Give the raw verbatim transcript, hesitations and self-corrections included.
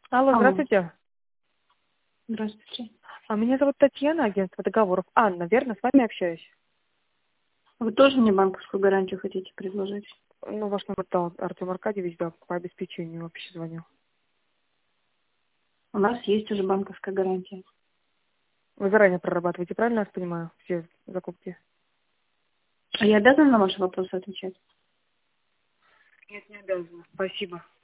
Алло, Алло. здравствуйте. Здравствуйте. А меня зовут Татьяна, агентство договоров. Анна, верно? С вами общаюсь. Вы тоже мне банковскую гарантию хотите предложить? Ну, ваш номер дал Артем Аркадьевич, да, по обеспечению вообще звонил. У нас есть уже банковская гарантия. Вы заранее прорабатываете, правильно я вас понимаю, все закупки? А я обязана на ваши вопросы отвечать? Нет, не обязана. Спасибо.